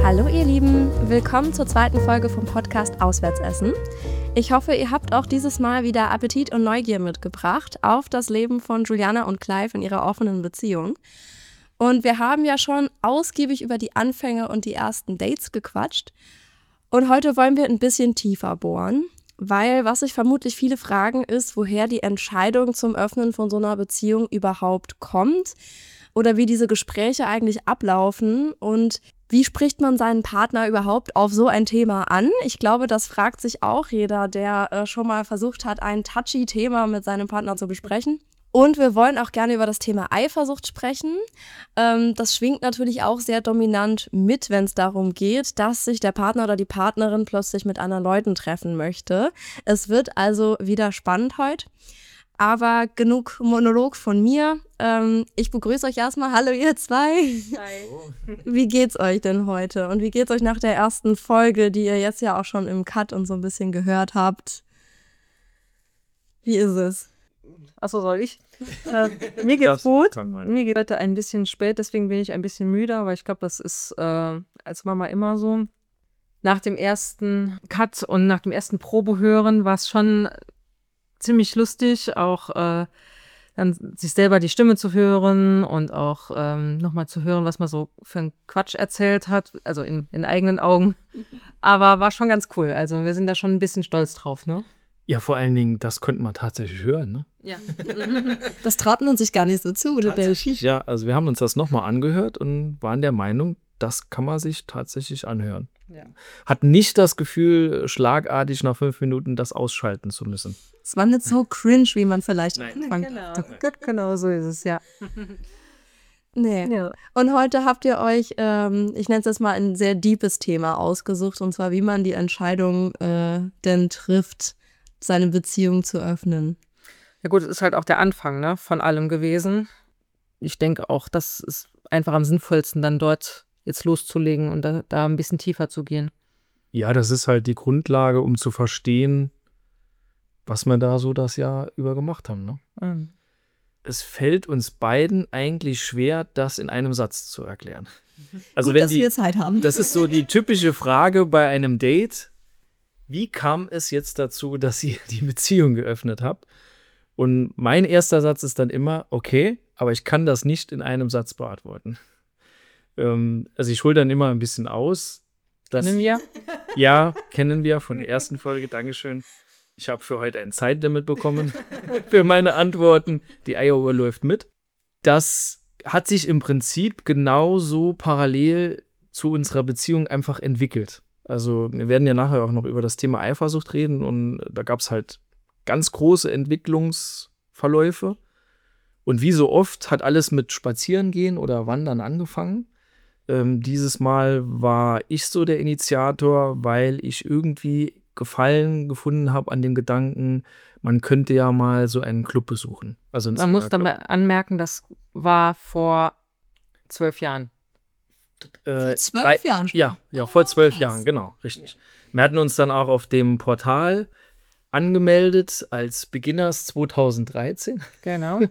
Hallo ihr Lieben, willkommen zur zweiten Folge vom Podcast Auswärtsessen. Ich hoffe, ihr habt auch dieses Mal wieder Appetit und Neugier mitgebracht auf das Leben von Juliana und Clive in ihrer offenen Beziehung. Und wir haben ja schon ausgiebig über die Anfänge und die ersten Dates gequatscht. Und heute wollen wir ein bisschen tiefer bohren, weil was sich vermutlich viele fragen ist, woher die Entscheidung zum Öffnen von so einer Beziehung überhaupt kommt oder wie diese Gespräche eigentlich ablaufen und wie spricht man seinen Partner überhaupt auf so ein Thema an? Ich glaube, das fragt sich auch jeder, der schon mal versucht hat, ein touchy Thema mit seinem Partner zu besprechen. Und wir wollen auch gerne über das Thema Eifersucht sprechen. Das schwingt natürlich auch sehr dominant mit, wenn es darum geht, dass sich der Partner oder die Partnerin plötzlich mit anderen Leuten treffen möchte. Es wird also wieder spannend heute. Aber genug Monolog von mir. Ich begrüße euch erstmal. Hallo ihr zwei. Hi. Wie geht's euch denn heute? Und wie geht's euch nach der ersten Folge, die ihr jetzt ja auch schon im Cut und so ein bisschen gehört habt? Wie ist es? Achso, soll ich? Mir geht's gut. Mir geht heute ein bisschen spät, deswegen bin ich ein bisschen müde. Aber ich glaube, das ist als Mama immer so. Nach dem ersten Cut und nach dem ersten Probehören war es schon ziemlich lustig, auch dann sich selber die Stimme zu hören und auch nochmal zu hören, was man so für einen Quatsch erzählt hat, also in eigenen Augen. Aber war schon ganz cool. Also wir sind da schon ein bisschen stolz drauf, ne? Ja, vor allen Dingen, das könnte man tatsächlich hören, ne? Ja. Das traut man sich gar nicht so zu, oder? Ja, also wir haben uns das nochmal angehört und waren der Meinung, das kann man sich tatsächlich anhören. Ja. Hat nicht das Gefühl, schlagartig nach 5 Minuten das ausschalten zu müssen. Es war nicht so cringe, wie man vielleicht anfangen. Genau so ist es, ja. Nee. Ja. Und heute habt ihr euch, ich nenne es jetzt mal ein sehr deepes Thema ausgesucht, und zwar, wie man die Entscheidung denn trifft, seine Beziehung zu öffnen. Ja gut, es ist halt auch der Anfang, ne, von allem gewesen. Ich denke auch, das ist einfach am sinnvollsten, dann dort jetzt loszulegen und da ein bisschen tiefer zu gehen. Ja, das ist halt die Grundlage, um zu verstehen, was wir da so das Jahr über gemacht haben, ne? Mhm. Es fällt uns beiden eigentlich schwer, das in einem Satz zu erklären. Also Gut, dass wir Zeit haben. Das ist so die typische Frage bei einem Date. Wie kam es jetzt dazu, dass ihr die Beziehung geöffnet habt? Und mein erster Satz ist dann immer, okay, aber ich kann das nicht in einem Satz beantworten. Also ich hole dann immer ein bisschen aus. Kennen wir? Ja, kennen wir von der ersten Folge, Dankeschön. Ich habe für heute ein Zeitlimit bekommen für meine Antworten. Die Eieruhr läuft mit. Das hat sich im Prinzip genauso parallel zu unserer Beziehung einfach entwickelt. Also wir werden ja nachher auch noch über das Thema Eifersucht reden und da gab es halt ganz große Entwicklungsverläufe. Und wie so oft hat alles mit Spazierengehen oder Wandern angefangen. Dieses Mal war ich so der Initiator, weil ich irgendwie Gefallen gefunden habe an dem Gedanken, man könnte ja mal so einen Club besuchen. Also man muss dann anmerken, das war vor 12 Jahren. 12 Jahren schon? Ja, vor 12 Jahren, genau, richtig. Wir hatten uns dann auch auf dem Portal angemeldet als Beginners 2013. Genau.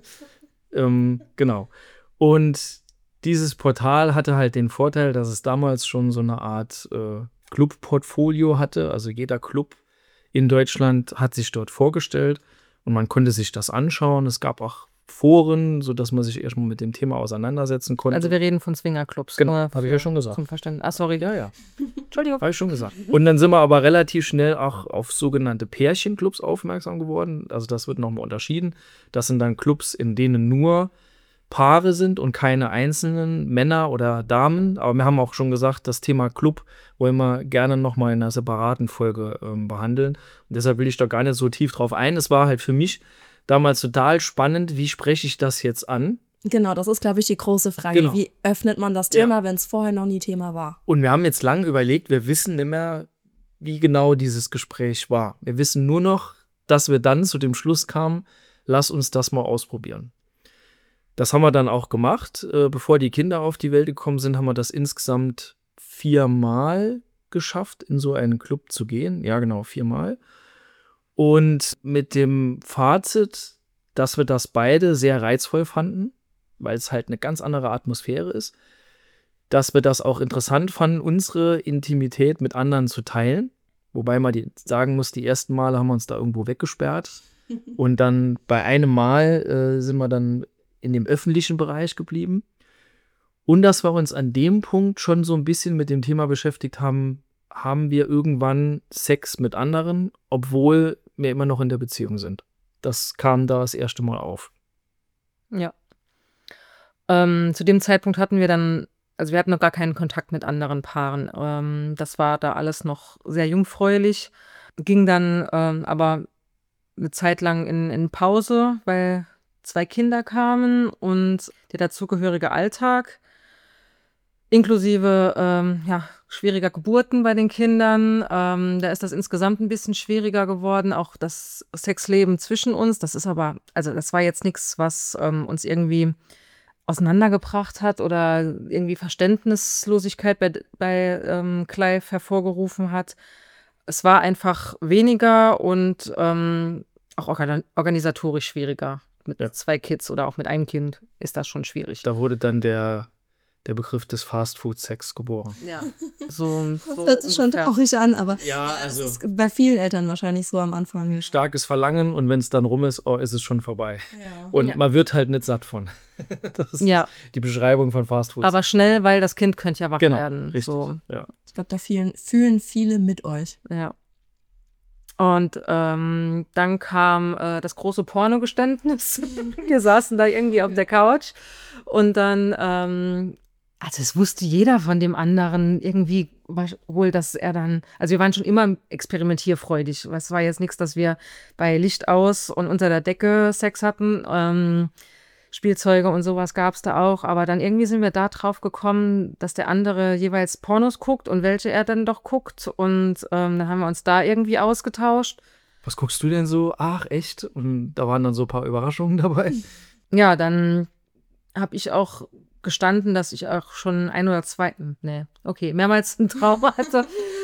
Genau. Und dieses Portal hatte halt den Vorteil, dass es damals schon so eine Art Club-Portfolio hatte. Also jeder Club in Deutschland hat sich dort vorgestellt und man konnte sich das anschauen. Es gab auch Foren, sodass man sich erstmal mit dem Thema auseinandersetzen konnte. Also wir reden von Swingerclubs. Genau, habe ich ja schon gesagt. Zum Verständnis. Ah, sorry. Ja. Entschuldigung. Habe ich schon gesagt. Und dann sind wir aber relativ schnell auch auf sogenannte Pärchenclubs aufmerksam geworden. Also das wird nochmal unterschieden. Das sind dann Clubs, in denen nur Paare sind und keine einzelnen Männer oder Damen. Aber wir haben auch schon gesagt, das Thema Club wollen wir gerne nochmal in einer separaten Folge behandeln. Und deshalb will ich da gar nicht so tief drauf ein. Es war halt für mich damals total spannend, wie spreche ich das jetzt an? Genau, das ist, glaube ich, die große Frage. Genau. Wie öffnet man das Thema, wenn es vorher noch nie Thema war? Und wir haben jetzt lange überlegt, wir wissen nicht mehr, wie genau dieses Gespräch war. Wir wissen nur noch, dass wir dann zu dem Schluss kamen, lass uns das mal ausprobieren. Das haben wir dann auch gemacht. Bevor die Kinder auf die Welt gekommen sind, haben wir das insgesamt 4 Mal geschafft, in so einen Club zu gehen. Ja, genau, 4 Mal. Und mit dem Fazit, dass wir das beide sehr reizvoll fanden, weil es halt eine ganz andere Atmosphäre ist. dass wir das auch interessant fanden, unsere Intimität mit anderen zu teilen. Wobei man sagen muss, die ersten Male haben wir uns da irgendwo weggesperrt. Und dann bei einem Mal sind wir dann in dem öffentlichen Bereich geblieben. Und dass wir uns an dem Punkt schon so ein bisschen mit dem Thema beschäftigt haben, haben wir irgendwann Sex mit anderen, obwohl wir immer noch in der Beziehung sind. Das kam da das erste Mal auf. Ja. Zu dem Zeitpunkt hatten wir dann, also wir hatten noch gar keinen Kontakt mit anderen Paaren. Das war da alles noch sehr jungfräulich. Ging dann aber eine Zeit lang in Pause, weil 2 Kinder kamen und der dazugehörige Alltag, inklusive schwieriger Geburten bei den Kindern. Da ist das insgesamt ein bisschen schwieriger geworden, auch das Sexleben zwischen uns. Das ist aber, also das war jetzt nichts, was uns irgendwie auseinandergebracht hat oder irgendwie Verständnislosigkeit bei Clive hervorgerufen hat. Es war einfach weniger und auch organisatorisch schwieriger. Mit 2 Kids oder auch mit einem Kind ist das schon schwierig. Da wurde dann der Begriff des Fast-Food-Sex geboren. Ja, so das hört sich schon traurig an, aber ja, also das ist bei vielen Eltern wahrscheinlich so am Anfang. Starkes Verlangen und wenn es dann rum ist, ist es schon vorbei. Ja. Und man wird halt nicht satt von. Das ist die Beschreibung von Fast-Food. Aber schnell, weil das Kind könnte ja wach werden. Richtig, so. ja. Ich glaube, da fühlen viele mit euch. Ja. Und dann kam das große Pornogeständnis. Wir saßen da irgendwie auf der Couch und dann, also es wusste jeder von dem anderen irgendwie wohl, dass er dann, also wir waren schon immer experimentierfreudig. Es war jetzt nichts, dass wir bei Licht aus und unter der Decke Sex hatten. Spielzeuge und sowas gab es da auch, aber dann irgendwie sind wir da drauf gekommen, dass der andere jeweils Pornos guckt und welche er dann doch guckt und dann haben wir uns da irgendwie ausgetauscht. Was guckst du denn so? Ach, echt? Und da waren dann so ein paar Überraschungen dabei. Ja, dann habe ich auch gestanden, dass ich auch schon mehrmals einen Traum hatte,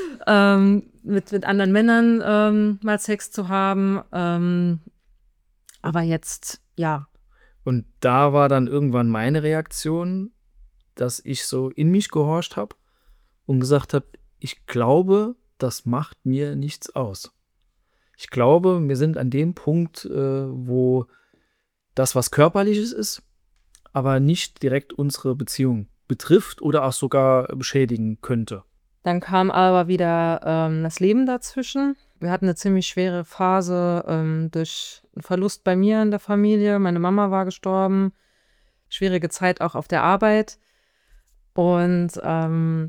mit anderen Männern mal Sex zu haben. Aber jetzt, ja. Und da war dann irgendwann meine Reaktion, dass ich so in mich gehorcht habe und gesagt habe, ich glaube, das macht mir nichts aus. Ich glaube, wir sind an dem Punkt, wo das was Körperliches ist, aber nicht direkt unsere Beziehung betrifft oder auch sogar beschädigen könnte. Dann kam aber wieder das Leben dazwischen. Wir hatten eine ziemlich schwere Phase durch einen Verlust bei mir in der Familie. Meine Mama war gestorben. Schwierige Zeit auch auf der Arbeit. Und da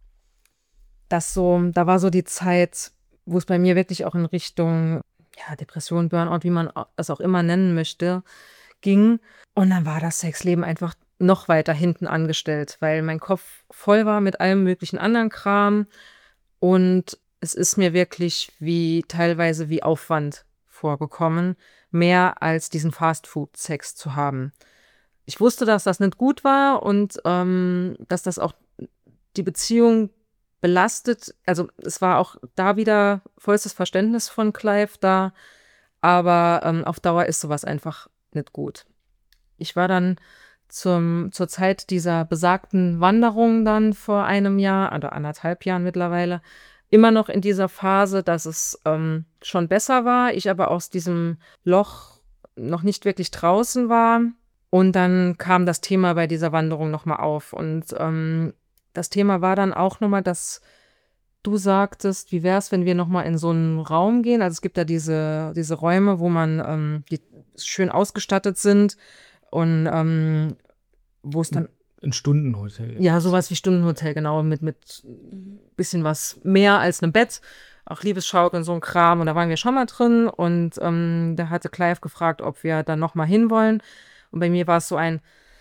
war so die Zeit, wo es bei mir wirklich auch in Richtung Depression, Burnout, wie man es auch immer nennen möchte, ging. Und dann war das Sexleben einfach noch weiter hinten angestellt, weil mein Kopf voll war mit allem möglichen anderen Kram. Und es ist mir wirklich teilweise wie Aufwand vorgekommen, mehr als diesen Fast-Food-Sex zu haben. Ich wusste, dass das nicht gut war und dass das auch die Beziehung belastet. Also es war auch da wieder vollstes Verständnis von Clive da, aber auf Dauer ist sowas einfach nicht gut. Ich war dann zur Zeit dieser besagten Wanderung dann vor einem Jahr oder 1,5 Jahren mittlerweile immer noch in dieser Phase, dass es schon besser war, ich aber aus diesem Loch noch nicht wirklich draußen war. Und dann kam das Thema bei dieser Wanderung nochmal auf. Und das Thema war dann auch nochmal, dass du sagtest, wie wäre es, wenn wir nochmal in so einen Raum gehen? Also es gibt da diese Räume, wo man die schön ausgestattet sind und wo es dann ein Stundenhotel. Ja, sowas wie Stundenhotel, genau, mit bisschen was mehr als einem Bett, auch Liebesschaukel und so ein Kram. Und da waren wir schon mal drin und da hatte Clive gefragt, ob wir dann noch mal hinwollen. Und bei mir war es so ein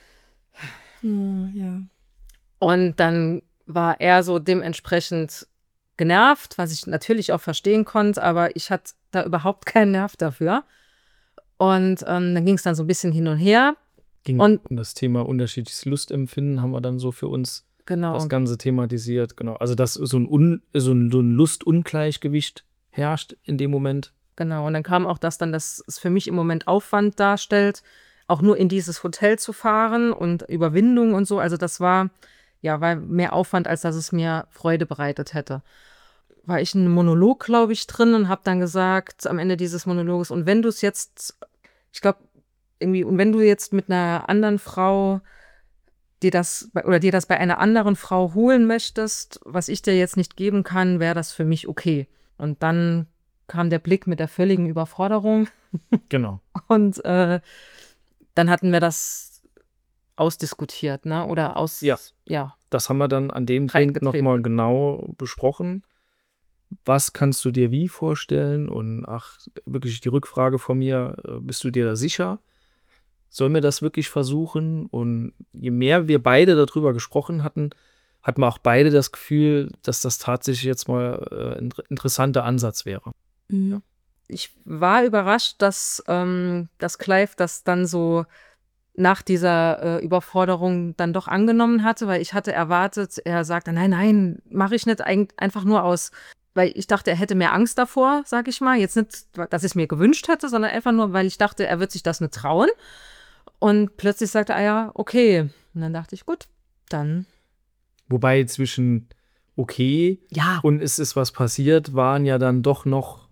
Ja. Und dann war er so dementsprechend genervt, was ich natürlich auch verstehen konnte, aber ich hatte da überhaupt keinen Nerv dafür. Und dann ging es dann so ein bisschen hin und her. Und das Thema unterschiedliches Lustempfinden haben wir dann so für uns das Ganze thematisiert. Genau. Also, dass so ein Lustungleichgewicht herrscht in dem Moment. Genau. Und dann kam auch das dann, dass es für mich im Moment Aufwand darstellt, auch nur in dieses Hotel zu fahren und Überwindung und so. Also das war war mehr Aufwand, als dass es mir Freude bereitet hätte. War ich in einem Monolog, glaube ich, drin und habe dann gesagt, am Ende dieses Monologes, und wenn du es jetzt, ich glaube, irgendwie, und wenn du jetzt mit einer anderen Frau dir das bei einer anderen Frau holen möchtest, was ich dir jetzt nicht geben kann, wäre das für mich okay. Und dann kam der Blick mit der völligen Überforderung. Genau. Und dann hatten wir das ausdiskutiert, ne? Oder Ja. Das haben wir dann an dem Punkt nochmal genau besprochen. Was kannst du dir wie vorstellen? Und wirklich die Rückfrage von mir, bist du dir da sicher? Sollen wir das wirklich versuchen? Und je mehr wir beide darüber gesprochen hatten, hatten wir auch beide das Gefühl, dass das tatsächlich jetzt mal ein interessanter Ansatz wäre. Mhm. Ja. Ich war überrascht, dass Clive das dann so nach dieser Überforderung dann doch angenommen hatte, weil ich hatte erwartet, er sagt dann, nein, mache ich nicht, einfach nur aus, weil ich dachte, er hätte mehr Angst davor, sag ich mal. Jetzt nicht, dass ich es mir gewünscht hätte, sondern einfach nur, weil ich dachte, er wird sich das nicht trauen. Und plötzlich sagte er, ja, okay. Und dann dachte ich, gut, dann. Wobei zwischen okay und es ist was passiert, waren ja dann doch noch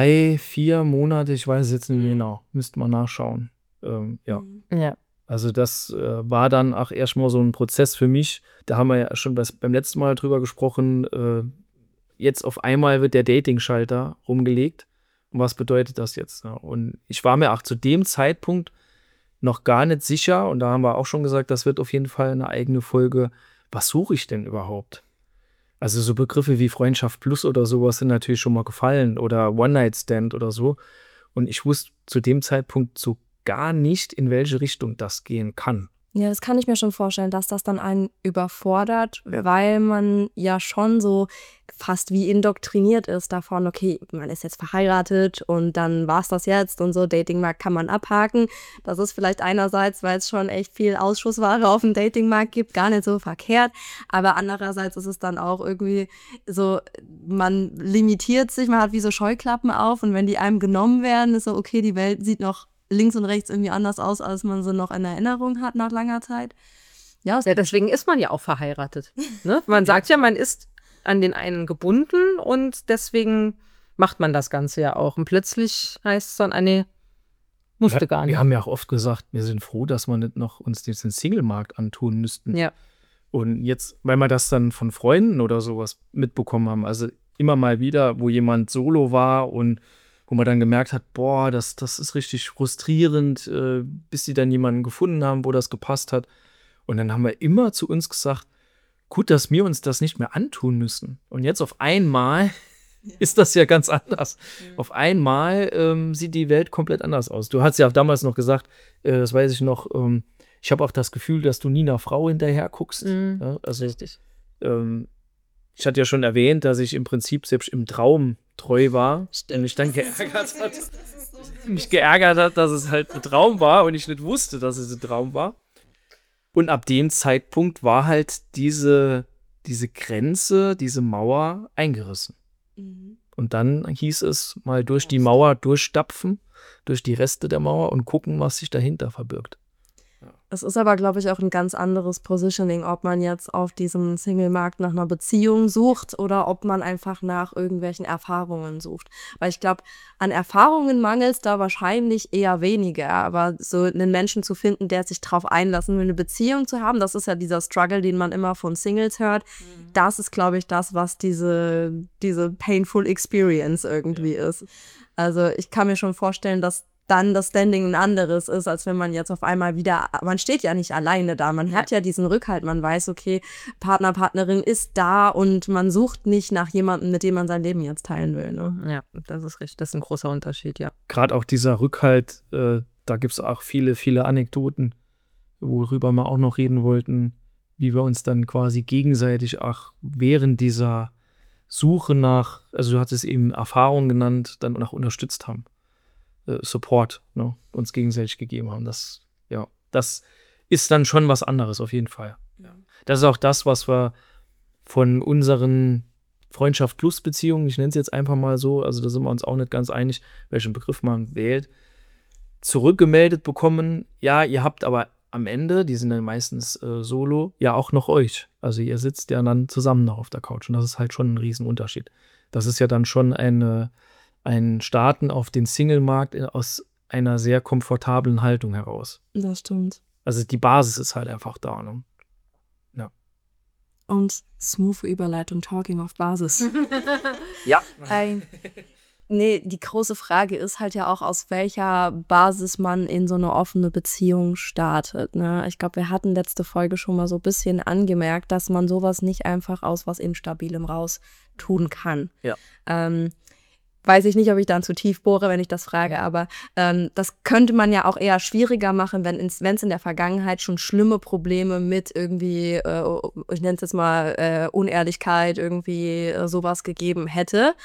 3-4 Monate, ich weiß es jetzt nicht genau, müsste man nachschauen. Ja. Also das war dann auch erstmal so ein Prozess für mich. Da haben wir ja schon beim letzten Mal drüber gesprochen, jetzt auf einmal wird der Dating-Schalter rumgelegt. Und was bedeutet das jetzt? Und ich war mir auch zu dem Zeitpunkt noch gar nicht sicher, und da haben wir auch schon gesagt, das wird auf jeden Fall eine eigene Folge. Was suche ich denn überhaupt? Also so Begriffe wie Freundschaft Plus oder sowas sind natürlich schon mal gefallen oder One-Night-Stand oder so. Und ich wusste zu dem Zeitpunkt so gar nicht, in welche Richtung das gehen kann. Ja, das kann ich mir schon vorstellen, dass das dann einen überfordert, weil man ja schon so fast wie indoktriniert ist davon, okay, man ist jetzt verheiratet und dann war's das jetzt und so, Datingmarkt kann man abhaken. Das ist vielleicht einerseits, weil es schon echt viel Ausschussware auf dem Datingmarkt gibt, gar nicht so verkehrt, aber andererseits ist es dann auch irgendwie so, man limitiert sich, man hat wie so Scheuklappen auf, und wenn die einem genommen werden, ist so, okay, die Welt sieht noch links und rechts irgendwie anders aus, als man sie noch in Erinnerung hat nach langer Zeit. Ja, deswegen ist man ja auch verheiratet. Ne? Man sagt ja, man ist an den einen gebunden und deswegen macht man das Ganze ja auch. Und plötzlich heißt es dann, nee, musste gar nicht. Wir haben ja auch oft gesagt, wir sind froh, dass wir nicht noch uns diesen Single-Markt antun müssten. Ja. Und jetzt, weil wir das dann von Freunden oder sowas mitbekommen haben, also immer mal wieder, wo jemand solo war und wo man dann gemerkt hat, boah, das ist richtig frustrierend, bis sie dann jemanden gefunden haben, wo das gepasst hat. Und dann haben wir immer zu uns gesagt, gut, dass wir uns das nicht mehr antun müssen. Und jetzt auf einmal ist das ja ganz anders. Auf einmal sieht die Welt komplett anders aus. Du hast ja damals noch gesagt, das weiß ich noch, ich habe auch das Gefühl, dass du nie einer Frau hinterher guckst. Ja, also, richtig. Ich hatte ja schon erwähnt, dass ich im Prinzip selbst im Traum treu war. Und mich dann geärgert hat, dass es halt ein Traum war und ich nicht wusste, dass es ein Traum war. Und ab dem Zeitpunkt war halt diese Grenze, diese Mauer eingerissen. Mhm. Und dann hieß es mal durch die Mauer durchstapfen, durch die Reste der Mauer und gucken, was sich dahinter verbirgt. Es ist aber, glaube ich, auch ein ganz anderes Positioning, ob man jetzt auf diesem Single-Markt nach einer Beziehung sucht oder ob man einfach nach irgendwelchen Erfahrungen sucht. Weil ich glaube, an Erfahrungen mangelt es da wahrscheinlich eher weniger. Aber so einen Menschen zu finden, der sich drauf einlassen will, eine Beziehung zu haben, das ist ja dieser Struggle, den man immer von Singles hört. Das ist, glaube ich, das, was diese painful experience irgendwie ist. Also ich kann mir schon vorstellen, dass dann das Standing ein anderes ist, als wenn man jetzt auf einmal wieder, man steht ja nicht alleine da, man hat ja diesen Rückhalt, man weiß, okay, Partner, Partnerin ist da und man sucht nicht nach jemandem, mit dem man sein Leben jetzt teilen will. Ne? Ja, das ist richtig, das ist ein großer Unterschied, ja. Gerade auch dieser Rückhalt, da gibt es auch viele, viele Anekdoten, worüber wir auch noch reden wollten, wie wir uns dann quasi gegenseitig auch während dieser Suche nach, also du hattest eben Erfahrung genannt, dann auch unterstützt haben. Support, ne, uns gegenseitig gegeben haben. Das ist dann schon was anderes, auf jeden Fall. Ja. Das ist auch das, was wir von unseren Freundschaft-Plus-Beziehungen, ich nenne es jetzt einfach mal so, also da sind wir uns auch nicht ganz einig, welchen Begriff man wählt, zurückgemeldet bekommen. Ja, ihr habt aber am Ende, die sind dann meistens solo, ja auch noch euch. Also ihr sitzt ja dann zusammen noch auf der Couch und das ist halt schon ein Riesenunterschied. Das ist ja dann schon ein Starten auf den Single-Markt aus einer sehr komfortablen Haltung heraus. Das stimmt. Also die Basis ist halt einfach da. Ne? Ja. Und smooth Überleitung, talking auf Basis. Ja. Nee, die große Frage ist halt ja auch, aus welcher Basis man in so eine offene Beziehung startet. Ne? Ich glaube, wir hatten letzte Folge schon mal so ein bisschen angemerkt, dass man sowas nicht einfach aus was Instabilem raus tun kann. Ja. Weiß ich nicht, ob ich dann zu tief bohre, wenn ich das frage, aber das könnte man ja auch eher schwieriger machen, wenn es in der Vergangenheit schon schlimme Probleme mit irgendwie, ich nenne es jetzt mal Unehrlichkeit, irgendwie sowas gegeben hätte.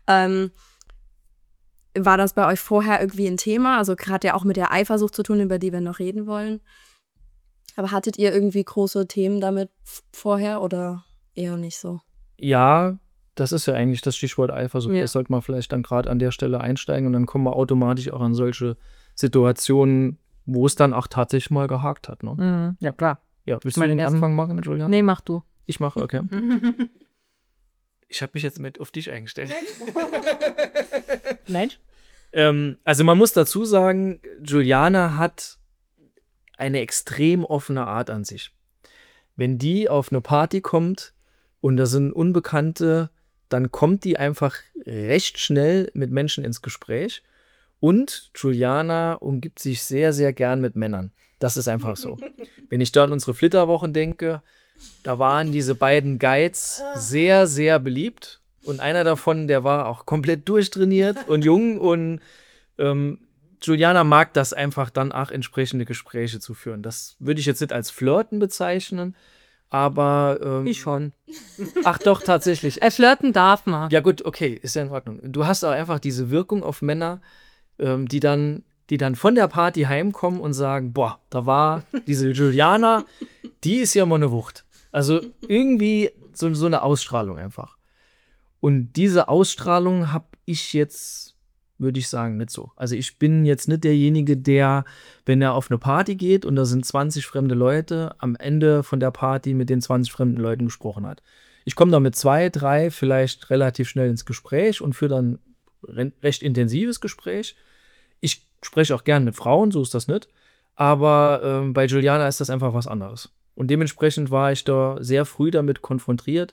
War das bei euch vorher irgendwie ein Thema? Also gerade ja auch mit der Eifersucht zu tun, über die wir noch reden wollen. Aber hattet ihr irgendwie große Themen damit vorher oder eher nicht so? Ja, das ist ja eigentlich das Stichwort Eifersucht. Ja. Das sollte man vielleicht dann gerade an der Stelle einsteigen und dann kommen wir automatisch auch an solche Situationen, wo es dann auch tatsächlich mal gehakt hat. Ne? Ja, klar. Ja, willst Mal du den den ersten- Anfang machen, Julian? Nee, mach du. Ich mache, okay. Ich habe mich jetzt mit auf dich eingestellt. Nein? Also man muss dazu sagen, Juliana hat eine extrem offene Art an sich. Wenn die auf eine Party kommt und da sind Unbekannte, dann kommt die einfach recht schnell mit Menschen ins Gespräch. Und Juliana umgibt sich sehr, sehr gern mit Männern. Das ist einfach so. Wenn ich da an unsere Flitterwochen denke, da waren diese beiden Guides sehr, sehr beliebt. Und einer davon, der war auch komplett durchtrainiert und jung. Und Juliana mag das einfach dann auch entsprechende Gespräche zu führen. Das würde ich jetzt nicht als Flirten bezeichnen, aber Ich schon. ach doch, tatsächlich. Flirten darf man. Ja gut, okay, ist ja in Ordnung. Du hast auch einfach diese Wirkung auf Männer, die dann von der Party heimkommen und sagen, boah, da war diese Juliana, die ist ja mal eine Wucht. Also irgendwie so eine Ausstrahlung einfach. Und diese Ausstrahlung habe ich jetzt, würde ich sagen, nicht so. Also ich bin jetzt nicht derjenige, der, wenn er auf eine Party geht und da sind 20 fremde Leute, am Ende von der Party mit den 20 fremden Leuten gesprochen hat. Ich komme da mit 2, 3 vielleicht relativ schnell ins Gespräch und führe dann recht intensives Gespräch. Ich spreche auch gern mit Frauen, so ist das nicht. Aber bei Juliana ist das einfach was anderes. Und dementsprechend war ich da sehr früh damit konfrontiert,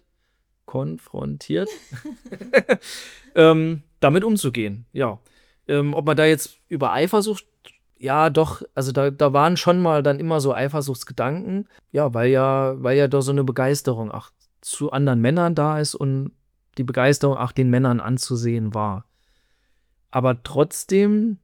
damit umzugehen. Ja. Ob man da jetzt über Eifersucht, ja doch, also da waren schon mal dann immer so Eifersuchtsgedanken, ja, weil ja da so eine Begeisterung auch zu anderen Männern da ist und die Begeisterung auch den Männern anzusehen war. Aber trotzdem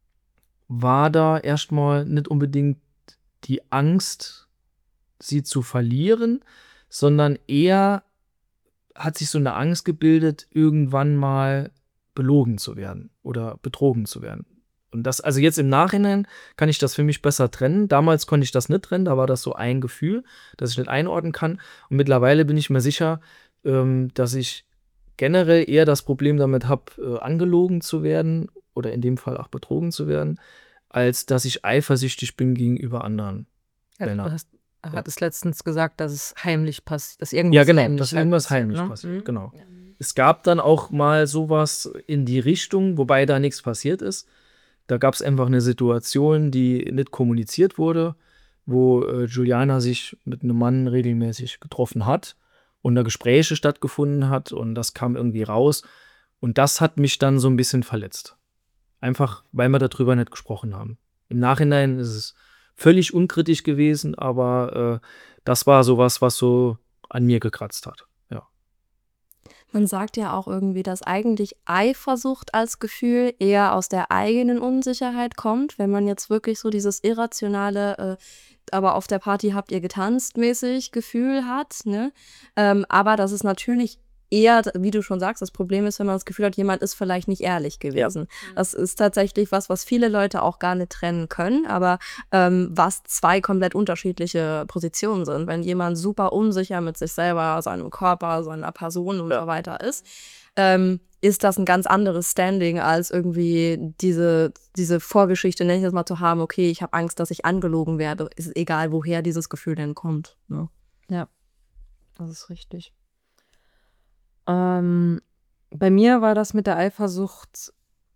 war da erstmal nicht unbedingt die Angst, sie zu verlieren, sondern eher hat sich so eine Angst gebildet, irgendwann mal belogen zu werden oder betrogen zu werden. Und das, also jetzt im Nachhinein kann ich das für mich besser trennen. Damals konnte ich das nicht trennen, da war das so ein Gefühl, das ich nicht einordnen kann. Und mittlerweile bin ich mir sicher, dass ich generell eher das Problem damit habe, angelogen zu werden oder in dem Fall auch betrogen zu werden, als dass ich eifersüchtig bin gegenüber anderen Männern. Du hattest letztens gesagt, dass es heimlich passiert, dass irgendwas Ja, genau, heimlich dass irgendwas passiert, heimlich ne? passiert, genau. Es gab dann auch mal sowas in die Richtung, wobei da nichts passiert ist. Da gab es einfach eine Situation, die nicht kommuniziert wurde, wo Juliana sich mit einem Mann regelmäßig getroffen hat und da Gespräche stattgefunden hat und das kam irgendwie raus. Und das hat mich dann so ein bisschen verletzt. Einfach, weil wir darüber nicht gesprochen haben. Im Nachhinein ist es völlig unkritisch gewesen, aber das war sowas, was so an mir gekratzt hat. Ja. Man sagt ja auch irgendwie, dass eigentlich Eifersucht als Gefühl eher aus der eigenen Unsicherheit kommt, wenn man jetzt wirklich so dieses irrationale, aber auf der Party habt ihr getanzt mäßig Gefühl hat, ne? Aber dass es natürlich eher, wie du schon sagst, das Problem ist, wenn man das Gefühl hat, jemand ist vielleicht nicht ehrlich gewesen. Ja. Das ist tatsächlich was viele Leute auch gar nicht trennen können, aber was zwei komplett unterschiedliche Positionen sind. Wenn jemand super unsicher mit sich selber, seinem Körper, seiner Person und so weiter ist, ist das ein ganz anderes Standing, als irgendwie diese Vorgeschichte, nenne ich das mal, zu haben, okay, ich habe Angst, dass ich angelogen werde. Ist egal, woher dieses Gefühl denn kommt. Ne? Ja, das ist richtig. Bei mir war das mit der Eifersucht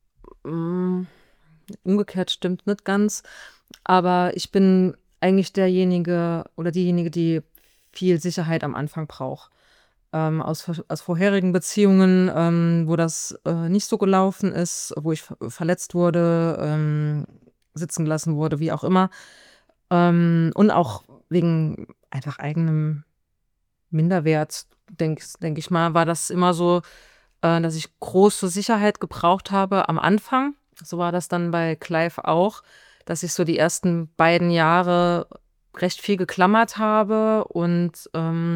umgekehrt, stimmt nicht ganz, aber ich bin eigentlich derjenige oder diejenige, die viel Sicherheit am Anfang braucht. Aus vorherigen Beziehungen, wo das nicht so gelaufen ist, wo ich verletzt wurde, sitzen gelassen wurde, wie auch immer. Und auch wegen einfach eigenem Minderwert, denk ich mal, war das immer so, dass ich große Sicherheit gebraucht habe am Anfang. So war das dann bei Clive auch, dass ich so die ersten beiden Jahre recht viel geklammert habe und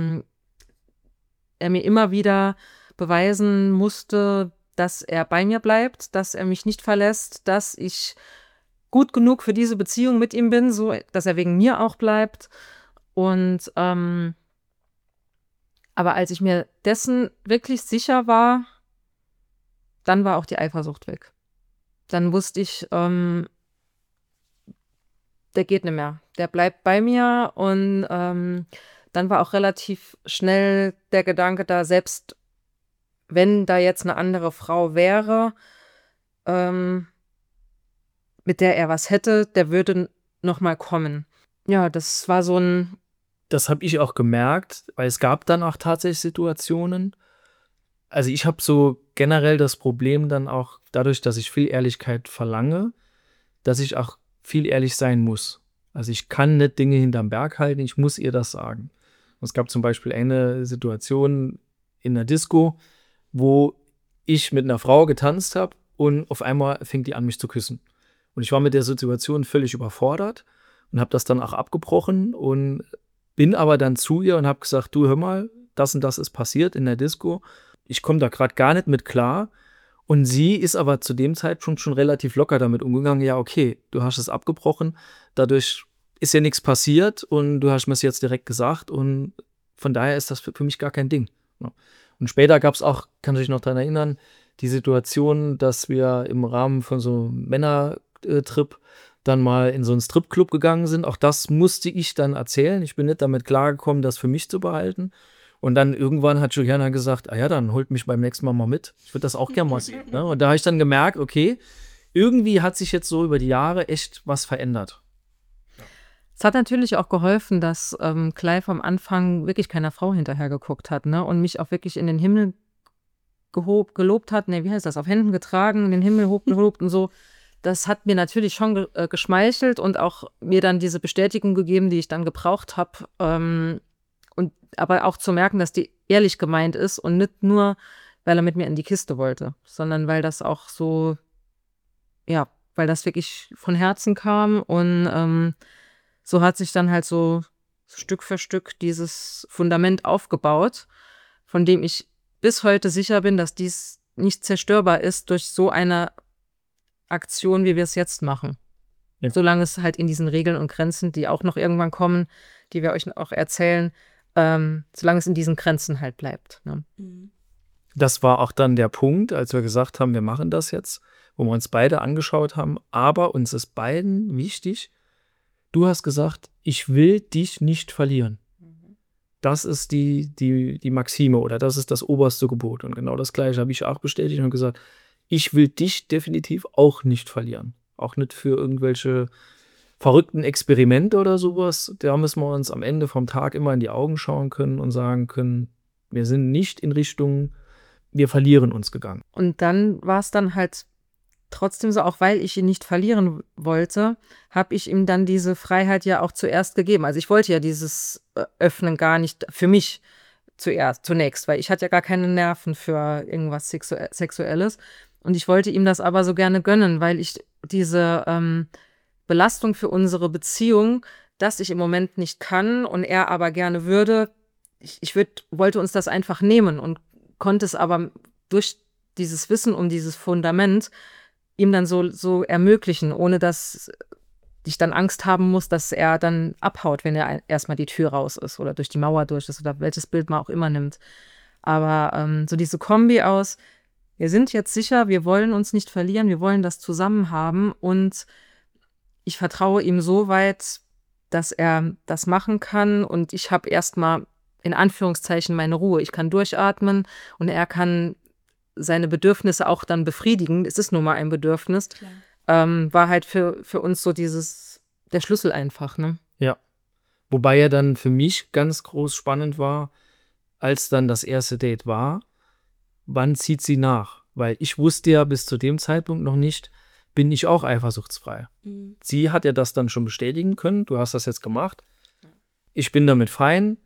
er mir immer wieder beweisen musste, dass er bei mir bleibt, dass er mich nicht verlässt, dass ich gut genug für diese Beziehung mit ihm bin, so dass er wegen mir auch bleibt. Und aber als ich mir dessen wirklich sicher war, dann war auch die Eifersucht weg. Dann wusste ich, der geht nicht mehr. Der bleibt bei mir und dann war auch relativ schnell der Gedanke da, selbst wenn da jetzt eine andere Frau wäre, mit der er was hätte, der würde noch mal kommen. Ja, das war so ein... Das habe ich auch gemerkt, weil es gab dann auch tatsächlich Situationen. Also ich habe so generell das Problem dann auch dadurch, dass ich viel Ehrlichkeit verlange, dass ich auch viel ehrlich sein muss. Also ich kann nicht Dinge hinterm Berg halten, ich muss ihr das sagen. Und es gab zum Beispiel eine Situation in einer Disco, wo ich mit einer Frau getanzt habe und auf einmal fängt die an, mich zu küssen. Und ich war mit der Situation völlig überfordert und habe das dann auch abgebrochen und bin aber dann zu ihr und habe gesagt, du hör mal, das und das ist passiert in der Disco. Ich komme da gerade gar nicht mit klar. Und sie ist aber zu dem Zeitpunkt schon relativ locker damit umgegangen. Ja, okay, du hast es abgebrochen, dadurch ist ja nichts passiert und du hast mir es jetzt direkt gesagt und von daher ist das für mich gar kein Ding. Und später gab es auch, kann ich mich noch daran erinnern, die Situation, dass wir im Rahmen von so einem Männertrip dann mal in so einen Stripclub gegangen sind. Auch das musste ich dann erzählen. Ich bin nicht damit klargekommen, das für mich zu behalten. Und dann irgendwann hat Juliana gesagt, ja, dann holt mich beim nächsten Mal mit. Ich würde das auch gerne mal sehen. Ne? Und da habe ich dann gemerkt, okay, irgendwie hat sich jetzt so über die Jahre echt was verändert. Es hat natürlich auch geholfen, dass Clive am Anfang wirklich keiner Frau hinterher geguckt hat, ne? Und mich auch wirklich in den Himmel gelobt hat. Ne, wie heißt das? Auf Händen getragen, in den Himmel gelobt und so. Das hat mir natürlich schon geschmeichelt und auch mir dann diese Bestätigung gegeben, die ich dann gebraucht habe. Und aber auch zu merken, dass die ehrlich gemeint ist und nicht nur, weil er mit mir in die Kiste wollte, sondern weil das auch so, ja, weil das wirklich von Herzen kam und so hat sich dann halt so Stück für Stück dieses Fundament aufgebaut, von dem ich bis heute sicher bin, dass dies nicht zerstörbar ist durch so eine Aktion, wie wir es jetzt machen. Ja. Solange es halt in diesen Regeln und Grenzen, die auch noch irgendwann kommen, die wir euch auch erzählen, solange es in diesen Grenzen halt bleibt. Ne? Das war auch dann der Punkt, als wir gesagt haben, wir machen das jetzt, wo wir uns beide angeschaut haben, aber uns ist beiden wichtig, du hast gesagt, ich will dich nicht verlieren. Das ist die Maxime oder das ist das oberste Gebot. Und genau das Gleiche habe ich auch bestätigt und gesagt, ich will dich definitiv auch nicht verlieren. Auch nicht für irgendwelche verrückten Experimente oder sowas. Da müssen wir uns am Ende vom Tag immer in die Augen schauen können und sagen können, wir sind nicht in Richtung, wir verlieren uns gegangen. Und dann war es dann halt trotzdem so, auch weil ich ihn nicht verlieren wollte, habe ich ihm dann diese Freiheit ja auch zuerst gegeben. Also ich wollte ja dieses Öffnen gar nicht für mich zunächst, weil ich hatte ja gar keine Nerven für irgendwas Sexuelles. Und ich wollte ihm das aber so gerne gönnen, weil ich diese Belastung für unsere Beziehung, dass ich im Moment nicht kann und er aber gerne würde, wollte uns das einfach nehmen und konnte es aber durch dieses Wissen um dieses Fundament ihm dann so ermöglichen, ohne dass ich dann Angst haben muss, dass er dann abhaut, wenn er erstmal die Tür raus ist oder durch die Mauer durch ist oder welches Bild man auch immer nimmt. Aber so diese Kombi aus, wir sind jetzt sicher, wir wollen uns nicht verlieren, wir wollen das zusammen haben und ich vertraue ihm so weit, dass er das machen kann und ich habe erstmal in Anführungszeichen meine Ruhe. Ich kann durchatmen und er kann seine Bedürfnisse auch dann befriedigen. Es ist nun mal ein Bedürfnis. War halt für uns so der Schlüssel einfach, ne? Ja. Wobei ja dann für mich ganz groß spannend war, als dann das erste Date war, wann zieht sie nach? Weil ich wusste ja bis zu dem Zeitpunkt noch nicht, bin ich auch eifersuchtsfrei. Sie hat ja das dann schon bestätigen können, du hast das jetzt gemacht. Ich bin damit fein.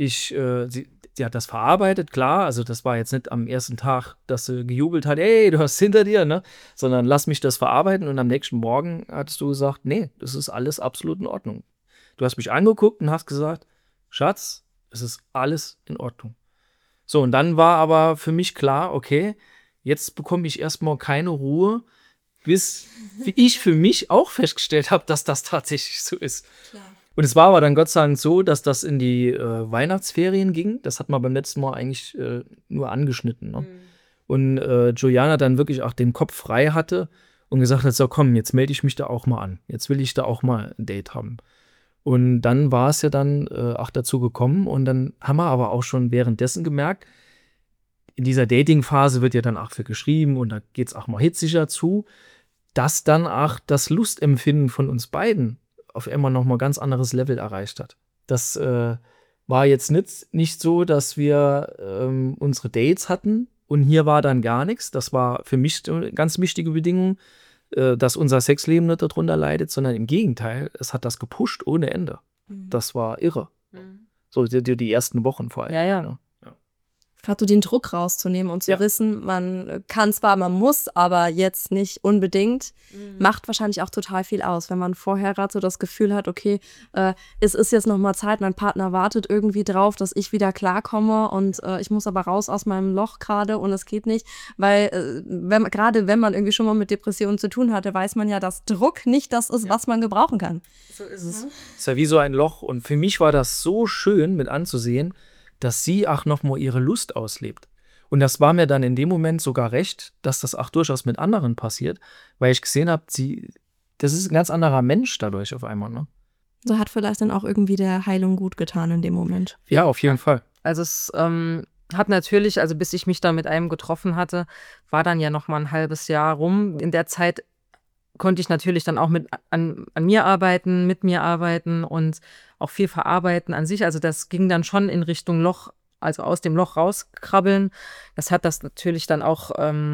Sie hat das verarbeitet, klar, also das war jetzt nicht am ersten Tag, dass sie gejubelt hat, ey, du hast hinter dir, ne? Sondern lass mich das verarbeiten und am nächsten Morgen hattest du gesagt, nee, das ist alles absolut in Ordnung. Du hast mich angeguckt und hast gesagt, Schatz, es ist alles in Ordnung. So, und dann war aber für mich klar, okay, jetzt bekomme ich erstmal keine Ruhe, bis ich für mich auch festgestellt habe, dass das tatsächlich so ist. Klar. Und es war aber dann Gott sei Dank so, dass das in die Weihnachtsferien ging. Das hat man beim letzten Mal eigentlich nur angeschnitten. Ne? Und Juliana dann wirklich auch den Kopf frei hatte und gesagt hat, so komm, jetzt melde ich mich da auch mal an. Jetzt will ich da auch mal ein Date haben. Und dann war es ja dann auch dazu gekommen und dann haben wir aber auch schon währenddessen gemerkt, in dieser Dating-Phase wird ja dann auch viel geschrieben und da geht es auch mal hitziger zu, dass dann auch das Lustempfinden von uns beiden auf einmal nochmal ganz anderes Level erreicht hat. Das war jetzt nicht so, dass wir unsere Dates hatten und hier war dann gar nichts. Das war für mich eine ganz wichtige Bedingung, dass unser Sexleben nicht darunter leidet, sondern im Gegenteil, es hat das gepusht ohne Ende. Das war irre. So die ersten Wochen vor allem. Ja. Gerade so den Druck rauszunehmen und zu wissen, man kann zwar, man muss, aber jetzt nicht unbedingt, macht wahrscheinlich auch total viel aus, wenn man vorher gerade so das Gefühl hat, okay, es ist jetzt nochmal Zeit, mein Partner wartet irgendwie drauf, dass ich wieder klarkomme und ich muss aber raus aus meinem Loch gerade und es geht nicht, weil wenn man irgendwie schon mal mit Depressionen zu tun hatte, weiß man ja, dass Druck nicht das ist, was man gebrauchen kann. So ist es. Ist ja wie so ein Loch und für mich war das so schön mit anzusehen, dass sie auch noch mal ihre Lust auslebt. Und das war mir dann in dem Moment sogar recht, dass das auch durchaus mit anderen passiert, weil ich gesehen habe, das ist ein ganz anderer Mensch dadurch auf einmal. Ne? So hat vielleicht dann auch irgendwie der Heilung gut getan in dem Moment. Ja, auf jeden Fall. Also es hat natürlich, also bis ich mich da mit einem getroffen hatte, war dann ja noch mal ein halbes Jahr rum. In der Zeit konnte ich natürlich dann auch an mir arbeiten, mit mir arbeiten und auch viel verarbeiten an sich. Also das ging dann schon in Richtung Loch, also aus dem Loch rauskrabbeln. Das hat das natürlich dann auch,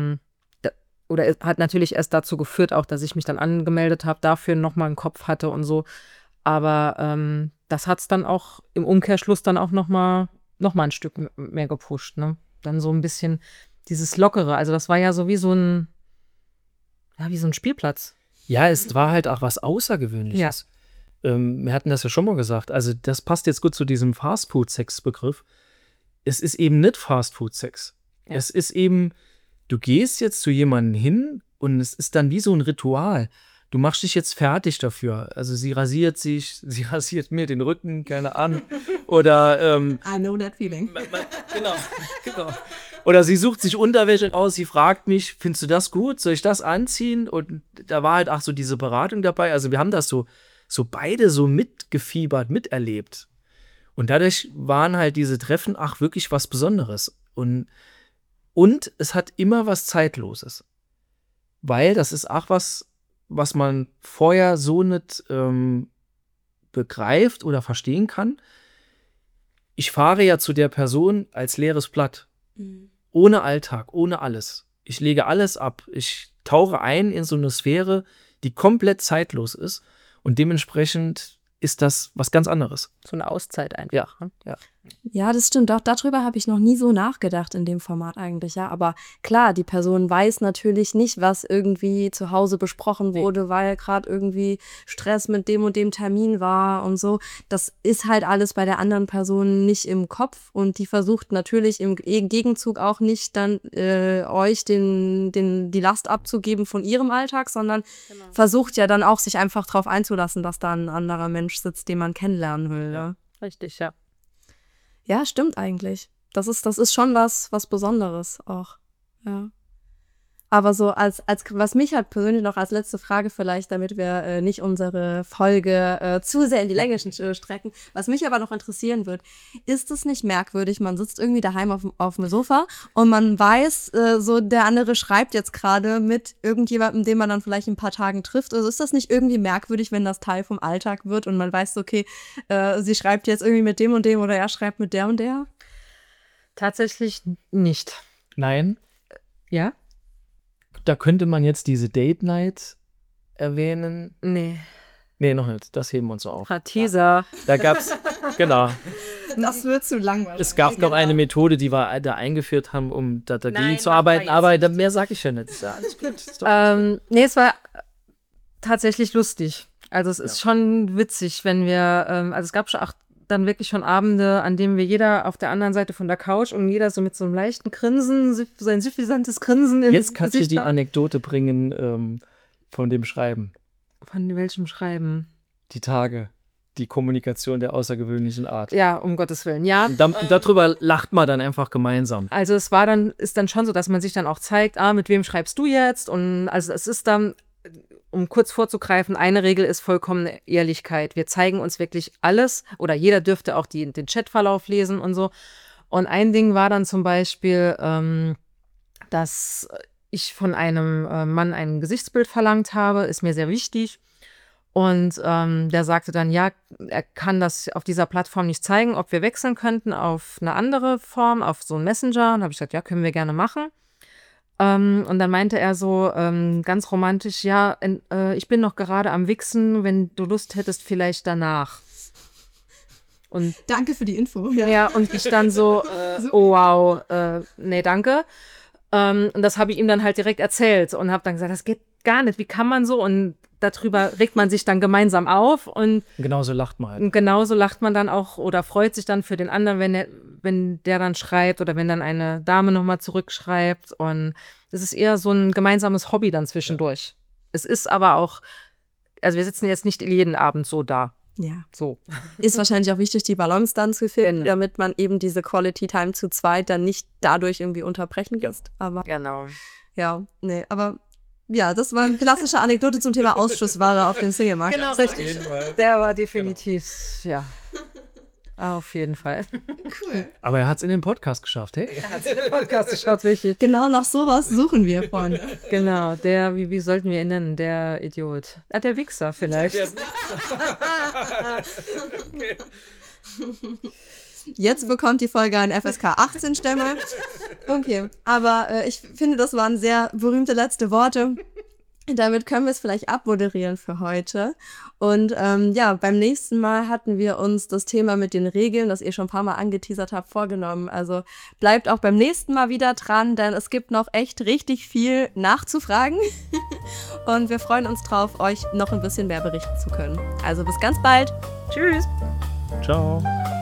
oder hat natürlich erst dazu geführt, auch, dass ich mich dann angemeldet habe, dafür nochmal einen Kopf hatte und so. Aber das hat es dann auch im Umkehrschluss dann auch noch mal ein Stück mehr gepusht. Ne? Dann so ein bisschen dieses Lockere. Also das war ja so wie so ein Spielplatz. Ja, es war halt auch was Außergewöhnliches. Ja. Wir hatten das ja schon mal gesagt. Also das passt jetzt gut zu diesem Fastfood-Sex-Begriff. Es ist eben nicht Fastfood-Sex. Ja. Es ist eben, du gehst jetzt zu jemandem hin und es ist dann wie so ein Ritual. Du machst dich jetzt fertig dafür. Also sie rasiert mir den Rücken, keine Ahnung. Oder I know that feeling. Genau. Oder sie sucht sich Unterwäsche aus, sie fragt mich, findest du das gut? Soll ich das anziehen? Und da war halt auch so diese Beratung dabei. Also wir haben das so beide so mitgefiebert, miterlebt. Und dadurch waren halt diese Treffen wirklich was Besonderes. Und es hat immer was Zeitloses. Weil das ist auch was man vorher so nicht begreift oder verstehen kann. Ich fahre ja zu der Person als leeres Blatt. Ohne Alltag, ohne alles. Ich lege alles ab. Ich tauche ein in so eine Sphäre, die komplett zeitlos ist. Und dementsprechend ist das was ganz anderes. So eine Auszeit einfach. Ja. Ja, das stimmt. Doch, darüber habe ich noch nie so nachgedacht in dem Format eigentlich, ja. Aber klar, die Person weiß natürlich nicht, was irgendwie zu Hause besprochen wurde, weil gerade irgendwie Stress mit dem und dem Termin war und so. Das ist halt alles bei der anderen Person nicht im Kopf und die versucht natürlich im Gegenzug auch nicht dann euch die Last abzugeben von ihrem Alltag, sondern versucht ja dann auch sich einfach drauf einzulassen, dass da ein anderer Mensch sitzt, den man kennenlernen will. Ja. Richtig, ja. Ja, stimmt eigentlich. Das ist schon was Besonderes auch. Ja. Aber so was mich halt persönlich noch als letzte Frage vielleicht, damit wir nicht unsere Folge zu sehr in die Länge strecken, was mich aber noch interessieren wird, ist es nicht merkwürdig, man sitzt irgendwie daheim auf dem Sofa und man weiß, so der andere schreibt jetzt gerade mit irgendjemandem, den man dann vielleicht in ein paar Tagen trifft. Also ist das nicht irgendwie merkwürdig, wenn das Teil vom Alltag wird und man weiß, okay, sie schreibt jetzt irgendwie mit dem und dem oder er schreibt mit der und der? Tatsächlich nicht. Nein. Ja? Da könnte man jetzt diese Date Night erwähnen. Nee, noch nicht. Das heben wir uns auf. Teaser. Da gab's, genau. Das wird zu langweilig. Es gab noch eine Methode, die wir da eingeführt haben, um dagegen zu arbeiten. Aber mehr sage ich ja nicht. Ist ja alles gut. Es war tatsächlich lustig. Also es ist schon witzig, wenn wir, also es gab schon auch dann wirklich schon Abende, an denen wir jeder auf der anderen Seite von der Couch und jeder so mit so einem leichten Grinsen, sein suffisantes Grinsen im Jetzt kannst du Gesicht die hat. Anekdote bringen von dem Schreiben. Von welchem Schreiben? Die Tage. Die Kommunikation der außergewöhnlichen Art. Ja, um Gottes Willen, ja. Und darüber lacht man dann einfach gemeinsam. Also es ist dann schon so, dass man sich dann auch zeigt, mit wem schreibst du jetzt? Und also es ist dann, um kurz vorzugreifen, eine Regel ist vollkommene Ehrlichkeit. Wir zeigen uns wirklich alles oder jeder dürfte auch den Chatverlauf lesen und so. Und ein Ding war dann zum Beispiel, dass ich von einem Mann ein Gesichtsbild verlangt habe, ist mir sehr wichtig. Und der sagte dann, ja, er kann das auf dieser Plattform nicht zeigen, ob wir wechseln könnten auf eine andere Form, auf so einen Messenger. Und habe ich gesagt, ja, können wir gerne machen. Und dann meinte er so ganz romantisch, ja, ich bin noch gerade am Wichsen, wenn du Lust hättest, vielleicht danach. Und danke für die Info. Ja, und ich dann so, oh wow, nee, danke. Und das habe ich ihm dann halt direkt erzählt und habe dann gesagt, das geht gar nicht, wie kann man so? Und darüber regt man sich dann gemeinsam auf. Und genauso lacht man halt. Und genauso lacht man dann auch oder freut sich dann für den anderen, wenn der dann schreibt oder wenn dann eine Dame nochmal zurückschreibt. Und das ist eher so ein gemeinsames Hobby dann zwischendurch. Ja. Es ist aber auch, also wir sitzen jetzt nicht jeden Abend so da. Ja. So. Ist wahrscheinlich auch wichtig, die Balance dann zu finden, damit man eben diese Quality Time zu zweit dann nicht dadurch irgendwie unterbrechen lässt. Aber genau. Ja, nee, aber ja, das war eine klassische Anekdote zum Thema Ausschussware auf dem Single-Markt. Genau, richtig. Der war definitiv, ja. Auf jeden Fall. Cool. Aber er hat es in den Podcast geschafft, hey? Er hat es in den Podcast geschafft, richtig. Genau nach sowas suchen wir von. Genau, der, wie sollten wir ihn nennen? Der Idiot. Der Wichser vielleicht. Okay. Jetzt bekommt die Folge einen FSK 18 Stempel. Okay, aber ich finde, das waren sehr berühmte letzte Worte. Damit können wir es vielleicht abmoderieren für heute. Und beim nächsten Mal hatten wir uns das Thema mit den Regeln, das ihr schon ein paar Mal angeteasert habt, vorgenommen. Also bleibt auch beim nächsten Mal wieder dran, denn es gibt noch echt richtig viel nachzufragen. Und wir freuen uns drauf, euch noch ein bisschen mehr berichten zu können. Also bis ganz bald. Tschüss. Ciao.